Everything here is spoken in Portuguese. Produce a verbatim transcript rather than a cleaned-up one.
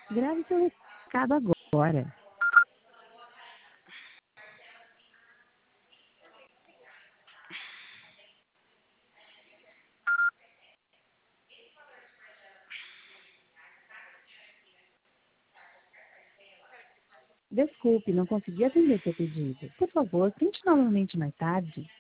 Grave seu recado agora. Desculpe, não consegui atender seu pedido. Por favor, tente novamente mais tarde.